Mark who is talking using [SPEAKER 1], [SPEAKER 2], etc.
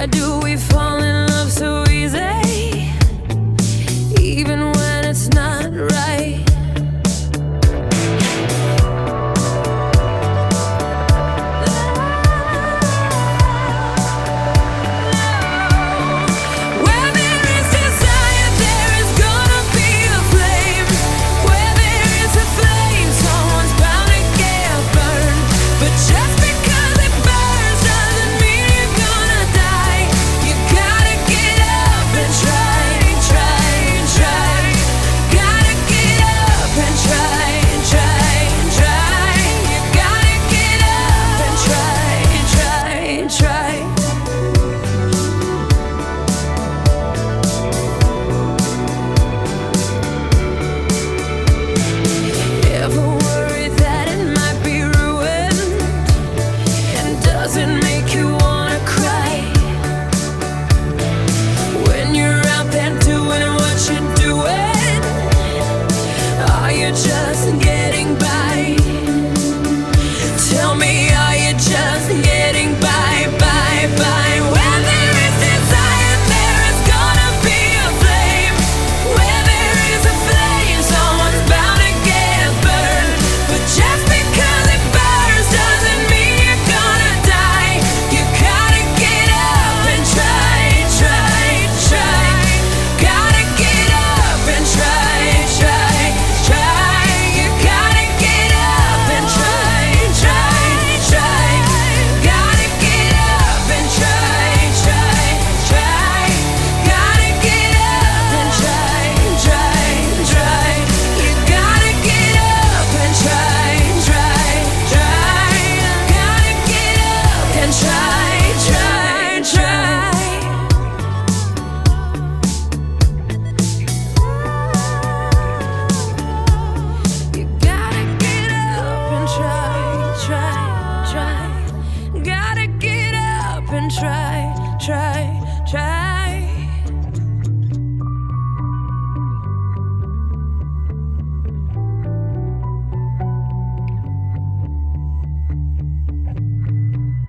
[SPEAKER 1] Why do we fall in love so easy, even when it's not right? Where there is desire, there is gonna be a flame. Where there is a flame, someone's bound to get burned. But just because it burns doesn't mean you're gonna die. You gotta get up and try, try, try. Gotta get up and try, try, try. You gotta get up and try, try, try. Ever worried that it might be ruined, and does it make you wanna cry? When you're out there doing what you're doing, are you just getting by? Tell me, are you just getting by, by, by? Where there is desire, there is gonna be a flame. Where there is a flame, someone's bound to get burned. But just because it burns doesn't mean you're gonna die. You gotta get up and try, try, try. Gotta get up and try, try, try. You gotta get up and try, try, try. Gotta get up and try, try, try. Gotta get up and try, try, try. You gotta get up and try, try, try. Gotta get up and try, try, try. You gotta get up and try, try, try. Gotta get up and try, try, try.